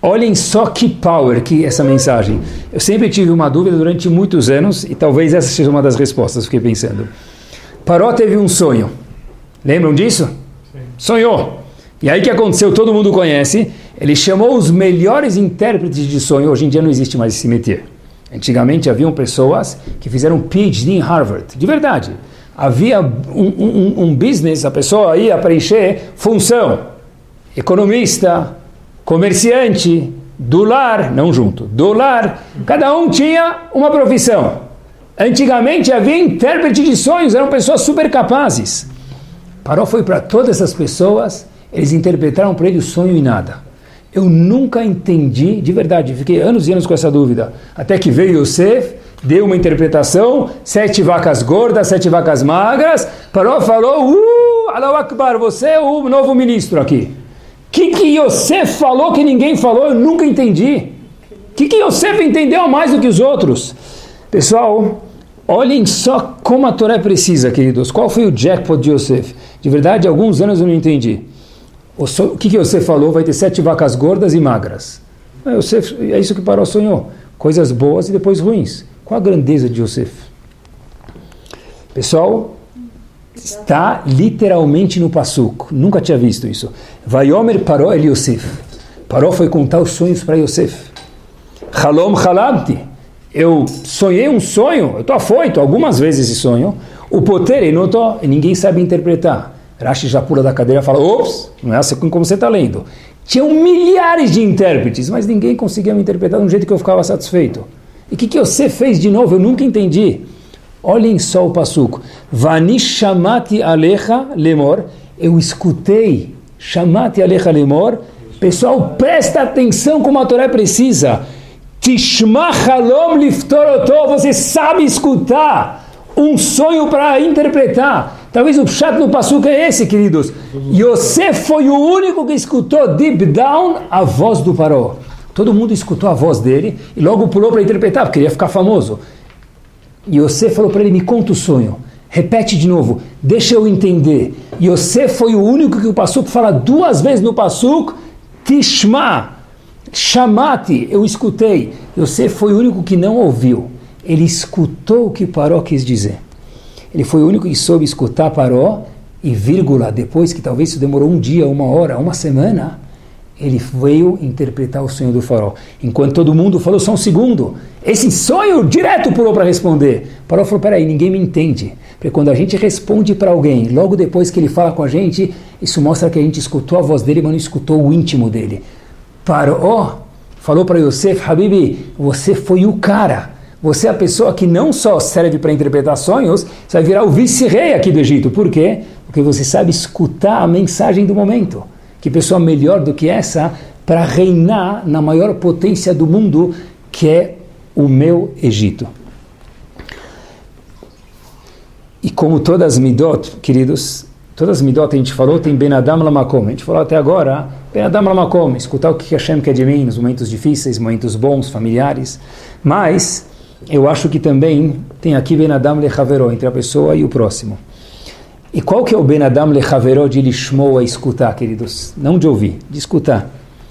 Olhem só que power que essa mensagem. Eu sempre tive uma dúvida durante muitos anos, e talvez essa seja uma das respostas, fiquei pensando. Paró teve um sonho. Lembram disso? Sim. Sonhou. E aí o que aconteceu? Todo mundo conhece. Ele chamou os melhores intérpretes de sonho. Hoje em dia não existe mais esse métier. Antigamente haviam pessoas que fizeram P H D em Harvard. De verdade. Havia um, um, um business, a pessoa ia preencher função. Economista, comerciante, do lar, não junto, do lar. Cada um tinha uma profissão. Antigamente havia intérprete de sonhos, eram pessoas super capazes. Paró foi para todas essas pessoas, eles interpretaram para ele o sonho e nada. Eu nunca entendi, de verdade, fiquei anos e anos com essa dúvida. Até que veio Yosef, deu uma interpretação, sete vacas gordas, sete vacas magras. Paró falou, uh, Allahu Akbar, você é o novo ministro aqui. O que que Yosef falou que ninguém falou? Eu nunca entendi. O que que Yosef entendeu mais do que os outros? Pessoal, olhem só como a Torá é precisa, queridos. Qual foi o jackpot de Yosef? De verdade, há alguns anos eu não entendi. O, so, o que que Yosef falou? Vai ter sete vacas gordas e magras. Yosef, é isso que Paró sonhou. Coisas boas e depois ruins. Qual a grandeza de Yosef? Pessoal, está literalmente no Passuco. Nunca tinha visto isso. Vayomer Paró el Yosef. Paró foi contar os sonhos para Yosef. Halom halamti. Eu sonhei um sonho, eu estou afoito algumas vezes esse sonho. O poter e notou, e ninguém sabe interpretar. Rashi já pula da cadeira e fala, ops, não é assim como você está lendo. Tinham milhares de intérpretes, mas ninguém conseguia me interpretar de um jeito que eu ficava satisfeito. E o que, que você fez de novo? Eu nunca entendi. Olhem só o passuco. Vani shamati alecha lemor. Eu escutei. Shamati alecha lemor. Pessoal, presta atenção como a Torá precisa. Tishma halom liftorotó. Você sabe escutar um sonho para interpretar. Talvez o pshat no passuco é esse, queridos. Yosef foi o único que escutou deep down a voz do Paró. Todo mundo escutou a voz dele e logo pulou para interpretar, porque ele ia ficar famoso. Yosef falou para ele, me conta o sonho. Repete de novo, deixa eu entender. Yosef foi o único que o passuco fala duas vezes no passuco, Tishma, Shamati, eu escutei. Yosef foi o único que não ouviu. Ele escutou o que Paró quis dizer. Ele foi o único que soube escutar Paró e vírgula, depois que talvez isso demorou um dia, uma hora, uma semana, ele veio interpretar o sonho do Paró. Enquanto todo mundo falou só um segundo, esse sonho direto pulou para responder. Paró falou, peraí, ninguém me entende. Porque quando a gente responde para alguém, logo depois que ele fala com a gente, isso mostra que a gente escutou a voz dele, mas não escutou o íntimo dele. Paró falou para Yosef, Habibi, você foi o cara. Você é a pessoa que não só serve para interpretar sonhos, você vai virar o vice-rei aqui do Egito. Por quê? Porque você sabe escutar a mensagem do momento. Que pessoa melhor do que essa para reinar na maior potência do mundo, que é o meu Egito. E como todas as midot, queridos, todas as midot a gente falou, tem Ben Adam Lamakom. A gente falou até agora, Ben Adam Lamakom, escutar o que Hashem quer de mim nos momentos difíceis, momentos bons, familiares. Mas eu acho que também tem aqui Ben Adam Lechaveró, entre a pessoa e o próximo. E qual que é o Ben Adam Lechaveró de Lishmo a escutar, queridos? Não de ouvir, de escutar.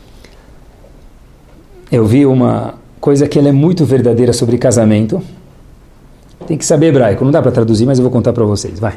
Eu vi uma coisa que ela é muito verdadeira sobre casamento. Tem que saber hebraico, não dá para traduzir, mas eu vou contar para vocês, vai.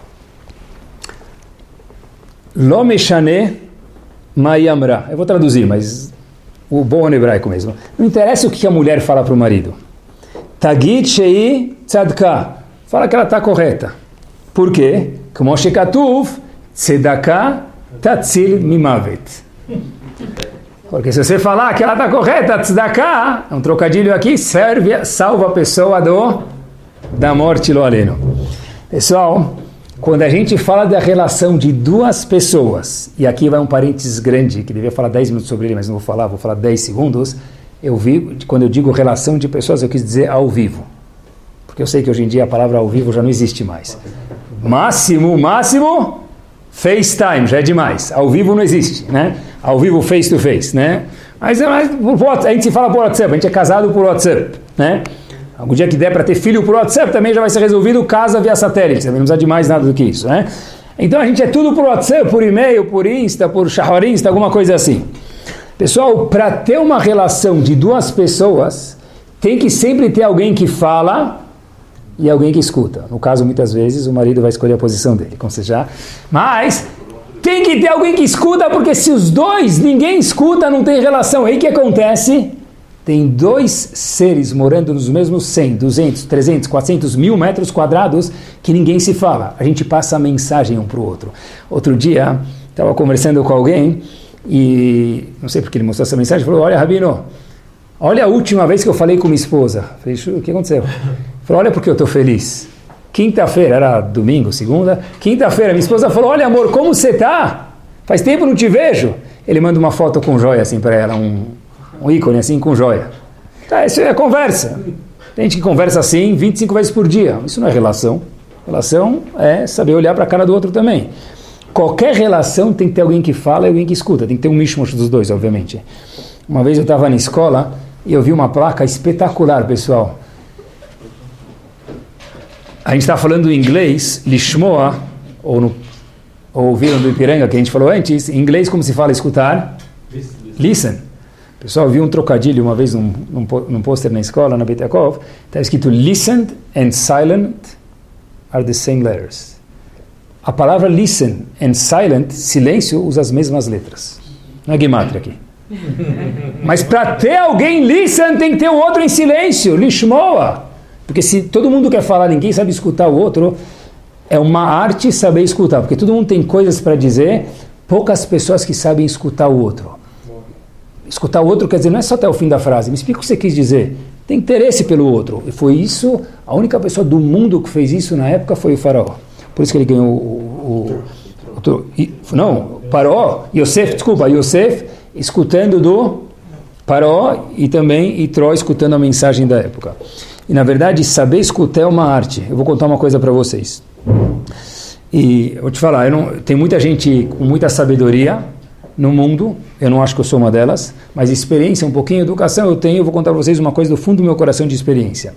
Lo meshane ma yamra. Eu vou traduzir, mas o bom é hebraico mesmo. Não interessa o que a mulher fala para o marido. Tagit shei tzadka. Fala que ela está correta. Por quê? Como shekatuv, tzedaka tatzil mimavet. Porque se você falar que ela está correta, tzedaka, é um trocadilho aqui, serve, salva a pessoa do, da morte lo aleno. Pessoal, quando a gente fala da relação de duas pessoas, e aqui vai um parênteses grande, que devia falar dez minutos sobre ele, mas não vou falar, vou falar dez segundos, eu vi, quando eu digo relação de pessoas, eu quis dizer ao vivo. Porque eu sei que hoje em dia a palavra ao vivo já não existe mais. Máximo, máximo, FaceTime, já é demais. Ao vivo não existe, né? Ao vivo, face to face, né? Mas, mas a gente se fala por WhatsApp, a gente é casado por WhatsApp, né? Algum dia que der para ter filho por WhatsApp também já vai ser resolvido, casa via satélite, você não precisa de mais nada do que isso, né? Então a gente é tudo por WhatsApp, por e-mail, por Insta, por Shahar Insta, alguma coisa assim. Pessoal, para ter uma relação de duas pessoas, tem que sempre ter alguém que fala e alguém que escuta. No caso, muitas vezes, o marido vai escolher a posição dele, como você já... Mas tem que ter alguém que escuta, porque se os dois, ninguém escuta, não tem relação. Aí o que acontece? Tem dois seres morando nos mesmos cem, duzentos, trezentos, quatrocentos mil metros quadrados que ninguém se fala. A gente passa a mensagem um para o outro. Outro dia, estava conversando com alguém e não sei porque ele mostrou essa mensagem, falou, olha, Rabino, olha a última vez que eu falei com minha esposa. Eu falei, o que aconteceu? Ele falou, olha porque eu estou feliz. Quinta-feira, era domingo, segunda, quinta-feira, minha esposa falou, olha amor, como você está? Faz tempo que não te vejo. Ele manda uma foto com joia assim para ela, um... um ícone assim com joia. Tá, isso é conversa. Tem gente que conversa assim vinte e cinco vezes por dia. Isso não é relação. Relação é saber olhar para a cara do outro também. Qualquer relação tem que ter alguém que fala e alguém que escuta. Tem que ter um mishmash dos dois, obviamente. Uma vez eu estava na escola e eu vi uma placa espetacular, pessoal. A gente está falando em inglês, lishmoa, ou, no, ou ouviram do Ipiranga, que a gente falou antes. Em inglês, como se fala escutar? Listen. Pessoal, vi um trocadilho uma vez num, num, num pôster na escola, na Beit Yaakov, está escrito listened and silent are the same letters. A palavra listen and silent, silêncio, usa as mesmas letras. Não é gematria aqui. Mas para ter alguém listen, tem que ter o outro em silêncio, lishmoa. Porque se todo mundo quer falar, ninguém sabe escutar o outro, é uma arte saber escutar. Porque todo mundo tem coisas para dizer, poucas pessoas que sabem escutar o outro. Escutar o outro quer dizer, não é só até o fim da frase, me explica o que você quis dizer. Tem interesse pelo outro. E foi isso, a única pessoa do mundo que fez isso na época foi o faraó. Por isso que ele ganhou o... o, o, o não, Paró, Yosef, desculpa, Yosef, escutando do Paró e também Itró escutando a mensagem da época. E na verdade, saber escutar é uma arte. Eu vou contar uma coisa para vocês. E eu vou te falar, eu não, tem muita gente com muita sabedoria no mundo, eu não acho que eu sou uma delas, mas experiência, um pouquinho de educação eu tenho, eu vou contar para vocês uma coisa do fundo do meu coração de experiência.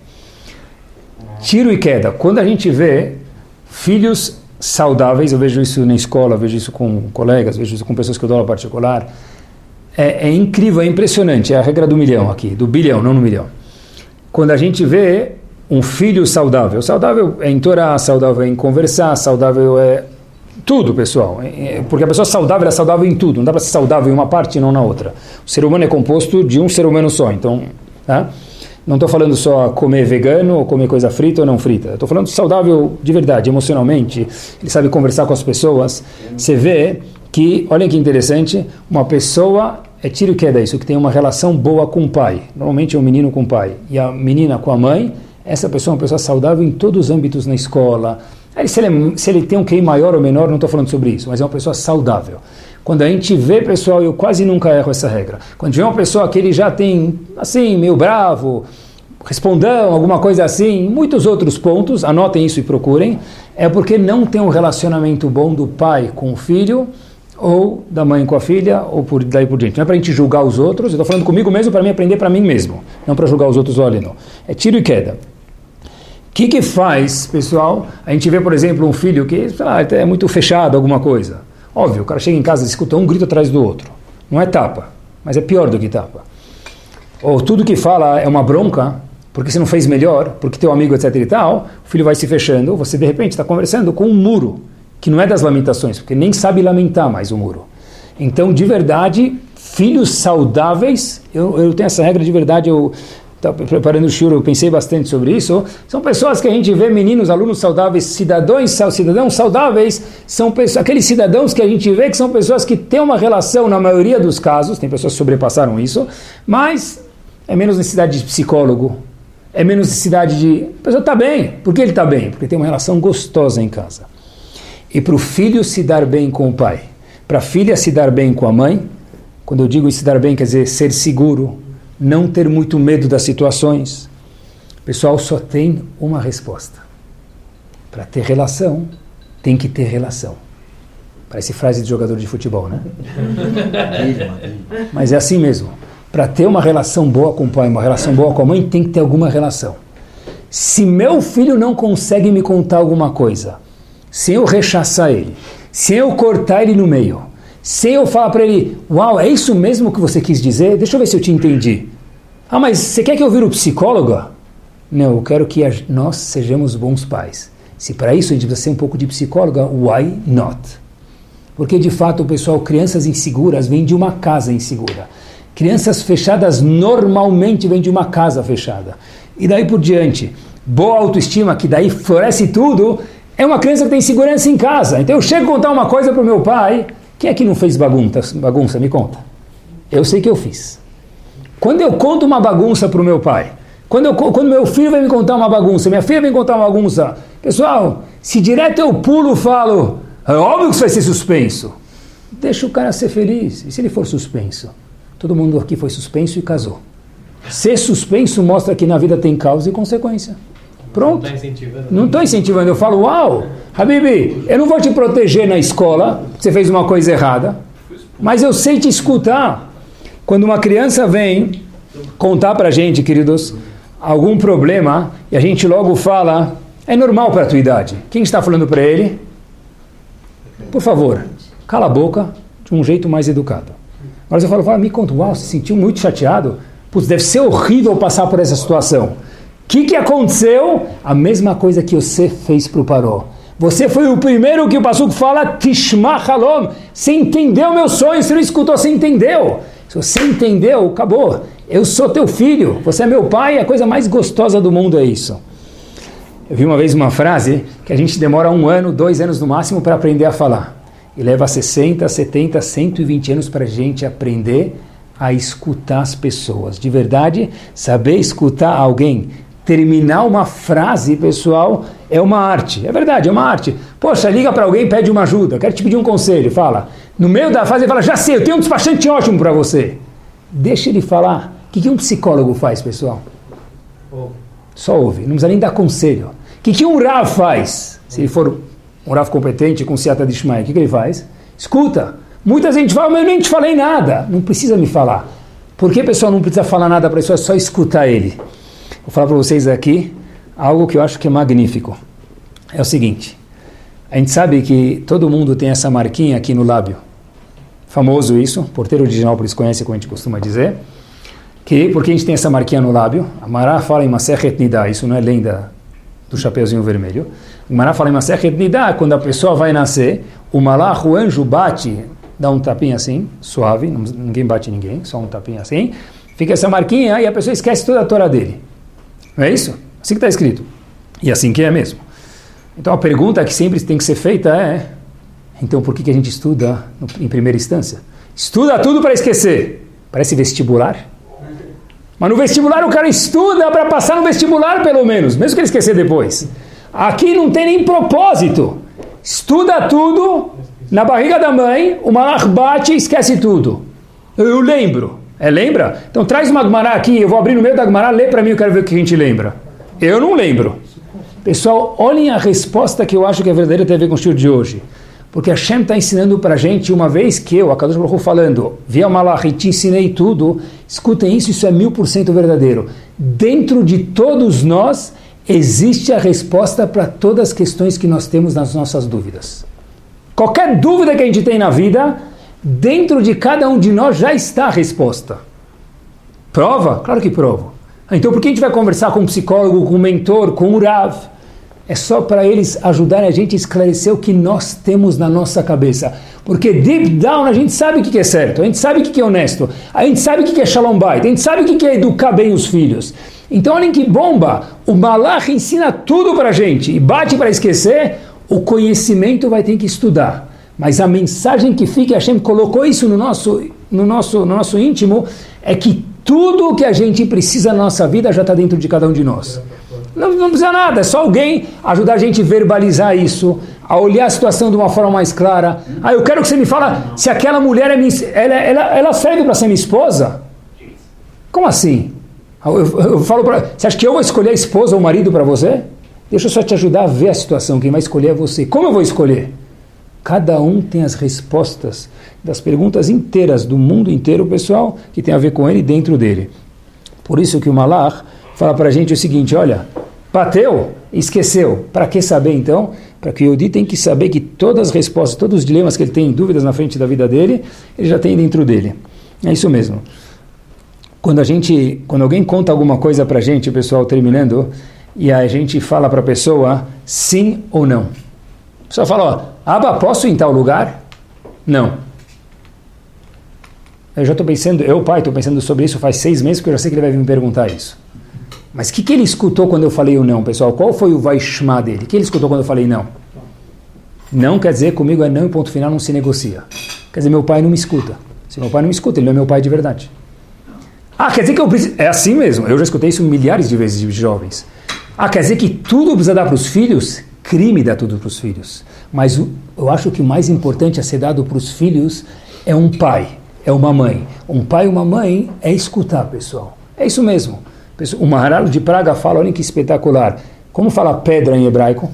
Tiro e queda. Quando a gente vê filhos saudáveis, eu vejo isso na escola, eu vejo isso com colegas, vejo isso com pessoas que eu dou aula particular, é, é incrível, é impressionante, é a regra do milhão aqui, do bilhão, não no milhão. Quando a gente vê um filho saudável, saudável é em Torá, saudável é em conversar, saudável é tudo, pessoal, porque a pessoa saudável é saudável em tudo, não dá para ser saudável em uma parte e não na outra. O ser humano é composto de um ser humano só, então, tá? Não estou falando só comer vegano ou comer coisa frita ou não frita, estou falando saudável de verdade, emocionalmente, ele sabe conversar com as pessoas. Você vê que, olha que interessante, uma pessoa, é tiro e queda isso, que tem uma relação boa com o pai, normalmente é um menino com o pai, e a menina com a mãe, essa pessoa é uma pessoa saudável em todos os âmbitos na escola. Aí, se, ele, se ele tem um Q I maior ou menor, não estou falando sobre isso, mas é uma pessoa saudável. Quando a gente vê, pessoal, eu quase nunca erro essa regra. Quando vê uma pessoa que ele já tem, assim, meio bravo, respondão, alguma coisa assim, muitos outros pontos, anotem isso e procurem, é porque não tem um relacionamento bom do pai com o filho, ou da mãe com a filha, ou por daí por diante. Não é para a gente julgar os outros, eu estou falando comigo mesmo para mim aprender para mim mesmo, não para julgar os outros, olha, não. É tiro e queda. O que que faz, pessoal? A gente vê, por exemplo, um filho que sei lá, é muito fechado, alguma coisa. Óbvio, o cara chega em casa e escuta um grito atrás do outro. Não é tapa, mas é pior do que tapa. Ou tudo que fala é uma bronca, porque você não fez melhor, porque teu amigo, etc e tal, o filho vai se fechando, você de repente está conversando com um muro, que não é das lamentações, porque nem sabe lamentar mais o muro. Então, de verdade, filhos saudáveis, eu, eu tenho essa regra de verdade, eu... Estava preparando o shiur, eu pensei bastante sobre isso. São pessoas que a gente vê, meninos, alunos saudáveis, cidadãos, cidadãos saudáveis, são pessoas, aqueles cidadãos que a gente vê que são pessoas que têm uma relação, na maioria dos casos, tem pessoas que sobrepassaram isso, mas é menos necessidade de psicólogo, é menos necessidade de... A pessoa está bem. Por que ele está bem? Porque tem uma relação gostosa em casa. E para o filho se dar bem com o pai, para a filha se dar bem com a mãe, quando eu digo se dar bem, quer dizer ser seguro, não ter muito medo das situações. Pessoal, só tem uma resposta. Para ter relação, tem que ter relação. Parece frase de jogador de futebol, né? Mas é assim mesmo. Para ter uma relação boa com o pai, uma relação boa com a mãe, tem que ter alguma relação. Se meu filho não consegue me contar alguma coisa, sem eu rechaçar ele, sem eu cortar ele no meio, sem eu falar para ele, uau, é isso mesmo que você quis dizer? Deixa eu ver se eu te entendi. Ah, mas você quer que eu vire o psicólogo? Não, eu quero que nós sejamos bons pais. Se para isso a gente precisa ser um pouco de psicóloga, why not? Porque de fato, pessoal, crianças inseguras vêm de uma casa insegura. Crianças fechadas normalmente vêm de uma casa fechada. E daí por diante, boa autoestima, que daí floresce tudo, é uma criança que tem segurança em casa. Então eu chego a contar uma coisa para o meu pai. Quem é que não fez bagunça? Bagunça, me conta. Eu sei que eu fiz. Quando eu conto uma bagunça para o meu pai, quando, eu, quando meu filho vem me contar uma bagunça, minha filha vem me contar uma bagunça, pessoal, se direto eu pulo, falo, é óbvio que isso vai ser suspenso. Deixa o cara ser feliz. E se ele for suspenso? Todo mundo aqui foi suspenso e casou. Ser suspenso mostra que na vida tem causa e consequência. Pronto. Não estou incentivando. Não estou incentivando. Eu falo, uau, Habibi, eu não vou te proteger na escola, você fez uma coisa errada, mas eu sei te escutar. Quando uma criança vem contar para a gente, queridos, algum problema, e a gente logo fala, é normal para a tua idade. Quem está falando para ele? Por favor, cala a boca de um jeito mais educado. Agora você fala, fala, me conta, uau, você se sentiu muito chateado? Putz, deve ser horrível passar por essa situação. O que, que aconteceu? A mesma coisa que você fez para o Paró. Você foi o primeiro que o Passuco fala, Tishma Halom. Você entendeu meu sonho, você não escutou, você entendeu. Se você entendeu, acabou. Eu sou teu filho, você é meu pai, a coisa mais gostosa do mundo é isso. Eu vi uma vez uma frase que a gente demora um ano, dois anos no máximo para aprender a falar. E leva sessenta, setenta, cento e vinte anos para a gente aprender a escutar as pessoas. De verdade, saber escutar alguém, terminar uma frase, pessoal, é uma arte. É verdade, é uma arte. Poxa, liga para alguém e pede uma ajuda. Quero te pedir um conselho. Fala. No meio da frase ele fala, já sei, eu tenho um despachante ótimo para você. Deixa ele falar. O que, que um psicólogo faz, pessoal? Ouve. Só ouve. Não precisa nem dar conselho. O que, que um Rav faz? Se ele for um Rav competente com Siata de Ishmael, o que, que ele faz? Escuta. Muita gente fala, mas eu nem te falei nada. Não precisa me falar. Por que, pessoal, não precisa falar nada para a pessoa? É só escutar ele. Vou falar para vocês aqui algo que eu acho que é magnífico. É o seguinte. A gente sabe que todo mundo tem essa marquinha aqui no lábio. Famoso isso. Porteiro original, por isso conhece, como a gente costuma dizer. Que, porque a gente tem essa marquinha no lábio? A Mará fala em Masechet Nidá. Isso não é lenda do chapeuzinho vermelho. A Mará fala em Masechet Nidá. Quando a pessoa vai nascer, o malach, o anjo, bate, dá um tapinha assim, suave, ninguém bate ninguém, só um tapinha assim, fica essa marquinha e a pessoa esquece toda a Torá dele. Não é isso? Assim que está escrito. E assim que é mesmo. Então a pergunta que sempre tem que ser feita é, então por que, que a gente estuda no, em primeira instância? Estuda tudo para esquecer. Parece vestibular. Mas no vestibular o cara estuda para passar no vestibular pelo menos, mesmo que ele esquecer depois. Aqui não tem nem propósito. Estuda tudo, na barriga da mãe, o malach bate e esquece tudo. Eu lembro. É, lembra? Então traz uma Gemara aqui, eu vou abrir no meio da Gemara, lê para mim, eu quero ver o que a gente lembra. Eu não lembro. Pessoal, olhem a resposta que eu acho que é verdadeira, tem a ver com o estudo de hoje. Porque a Hashem está ensinando para a gente, uma vez que eu, a Kadosh Baruch Hu falando, via malach e te ensinei tudo, escutem isso, isso é mil por cento verdadeiro. Dentro de todos nós, existe a resposta para todas as questões que nós temos nas nossas dúvidas. Qualquer dúvida que a gente tem na vida, dentro de cada um de nós já está a resposta. Prova? Claro que provo. Então por que a gente vai conversar com um psicólogo, com um mentor, com um Rav? É só para eles ajudarem a gente a esclarecer o que nós temos na nossa cabeça. Porque deep down a gente sabe o que é certo, a gente sabe o que é honesto, a gente sabe o que é shalom bayit, a gente sabe o que é educar bem os filhos. Então olhem que bomba, o malach ensina tudo para a gente e bate para esquecer, o conhecimento vai ter que estudar. Mas a mensagem que fica, a Hashem colocou isso no nosso, no nosso, no nosso íntimo, é que tudo o que a gente precisa na nossa vida já está dentro de cada um de nós. Não, não precisa nada, é só alguém ajudar a gente a verbalizar isso, a olhar a situação de uma forma mais clara. Ah, eu quero que você me fala se aquela mulher é minha, ela, ela, ela serve para ser minha esposa? Como assim? Eu, eu, eu falo pra, você acha que eu vou escolher a esposa ou o marido para você? Deixa eu só te ajudar a ver a situação, quem vai escolher é você. Como eu vou escolher? Cada um tem as respostas das perguntas inteiras do mundo inteiro, pessoal, que tem a ver com ele dentro dele. Por isso que o malach fala para a gente o seguinte, olha, bateu, esqueceu. Para que saber então? Para que o Yehudi tem que saber que todas as respostas, todos os dilemas que ele tem, dúvidas na frente da vida dele, ele já tem dentro dele. É isso mesmo. Quando a gente, quando alguém conta alguma coisa para a gente, pessoal, terminando, e a gente fala para a pessoa sim ou não. A pessoa fala, ó, Abba, posso ir em tal lugar? Não. Eu já estou pensando, eu pai, estou pensando sobre isso faz seis meses, porque eu já sei que ele vai me perguntar isso. Mas o que, que ele escutou quando eu falei o não, pessoal? Qual foi o Vaishma dele? O que ele escutou quando eu falei não? Não quer dizer comigo é não e ponto final, não se negocia. Quer dizer, meu pai não me escuta. Se meu pai não me escuta, ele não é meu pai de verdade. Ah, quer dizer que eu preciso... É assim mesmo, eu já escutei isso milhares de vezes de jovens. Ah, quer dizer que tudo precisa dar para os filhos? Crime dá tudo para os filhos. Mas eu acho que o mais importante a ser dado para os filhos é um pai, é uma mãe. Um pai e uma mãe é escutar, pessoal. É isso mesmo. O Maharal de Praga fala, olha que espetacular. Como fala pedra em hebraico?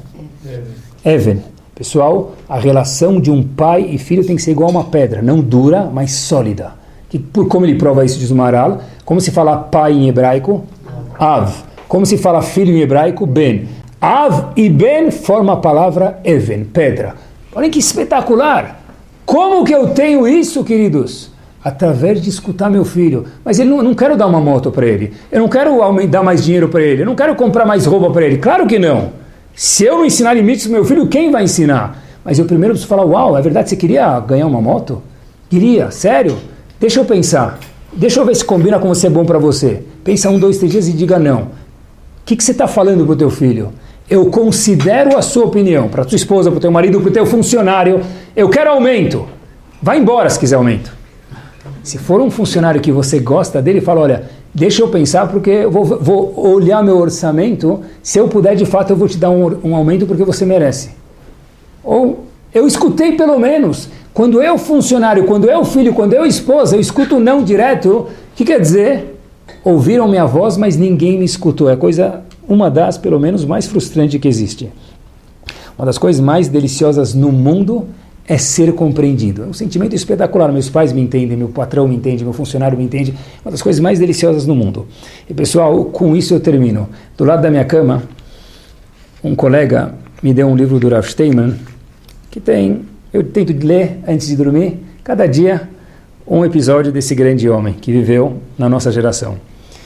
Even. Pessoal, a relação de um pai e filho tem que ser igual a uma pedra, não dura, mas sólida. Que, por como ele prova isso, diz o Maharal, como se fala pai em hebraico? Av. Como se fala filho em hebraico? Ben. Av e Ben formam a palavra Even, pedra. Olha que espetacular. Como que eu tenho isso, queridos? Através de escutar meu filho. Mas ele não, não quero dar uma moto para ele. Eu não quero dar mais dinheiro para ele. Eu não quero comprar mais roupa para ele. Claro que não. Se eu não ensinar limites para meu filho, quem vai ensinar? Mas eu primeiro preciso falar, uau, é verdade, você queria ganhar uma moto? Queria, sério? Deixa eu pensar. Deixa eu ver se combina com você, é bom para você. Pensa um, dois, três dias e diga não. O que, que você está falando para o teu filho? Eu considero a sua opinião, para a tua esposa, para o teu marido, para o teu funcionário. Eu quero aumento. Vai embora se quiser aumento. Se for um funcionário que você gosta dele, fala, olha, deixa eu pensar porque eu vou, vou olhar meu orçamento, se eu puder de fato eu vou te dar um, um aumento porque você merece. Ou eu escutei pelo menos, quando eu funcionário, quando eu filho, quando eu esposa, eu escuto não direto, o que quer dizer? Ouviram minha voz, mas ninguém me escutou. É coisa, uma das pelo menos mais frustrante que existe. Uma das coisas mais deliciosas no mundo é ser compreendido. É um sentimento espetacular. Meus pais me entendem, meu patrão me entende, meu funcionário me entende. Uma das coisas mais deliciosas no mundo. E pessoal, com isso eu termino. Do lado da minha cama, um colega me deu um livro do Rav Steinman, que tem, eu tento ler antes de dormir, cada dia um episódio desse grande homem que viveu na nossa geração.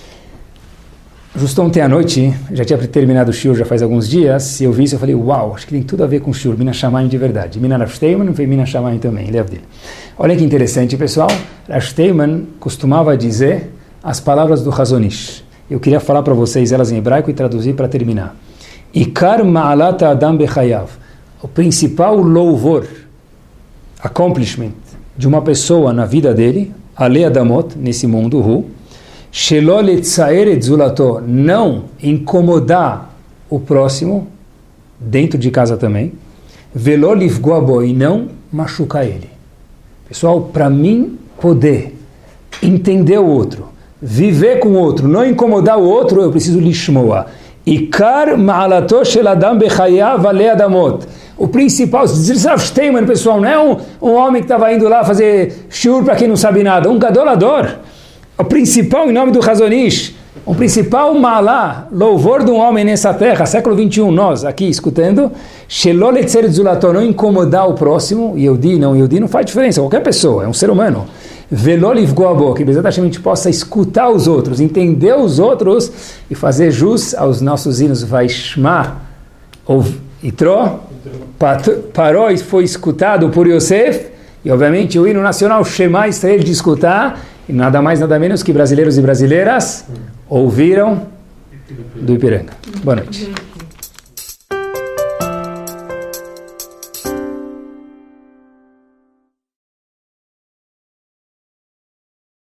Justo ontem à noite, já tinha terminado o shiur já faz alguns dias, e eu vi isso e falei, uau, acho que tem tudo a ver com o shiur, Mina Shamayim de verdade. Mina Rav Steinman foi Mina Shamayim também, ele é dele. Olha que interessante, pessoal. Rav Steinman costumava dizer as palavras do Chazon Ish. Eu queria falar para vocês elas em hebraico e traduzir para terminar. Ikar ma'alat adam bechayav. O principal louvor, accomplishment de uma pessoa na vida dele, ale adamot, nesse mundo, hu, Shelo letzaer et zulato, não incomodar o próximo, dentro de casa também, velo lifgoa bo, e não machucar ele. Pessoal, para mim poder entender o outro, viver com o outro, não incomodar o outro, eu preciso lishmoa. Ikar ma'alato shel adam bechayav ale adamot. O principal, diz Rav Steinman, pessoal, não é um, um homem que estava indo lá fazer shiur para quem não sabe nada, um gadolador. O principal, em nome do Chazon Ish, o principal malá, louvor de um homem nessa terra, século vinte e um, nós aqui escutando, Shelo letzer zulato, não incomodar o próximo, Yehudi, não Yehudi, não faz diferença, qualquer pessoa, é um ser humano. Velo lifgoa bo, que a gente possa escutar os outros, entender os outros e fazer jus aos nossos hinos Vaishma, ou Itro, Paró foi escutado por Yosef, e obviamente o hino nacional Shema Israel de escutar, e nada mais, nada menos que brasileiros e brasileiras ouviram do Ipiranga. Boa noite.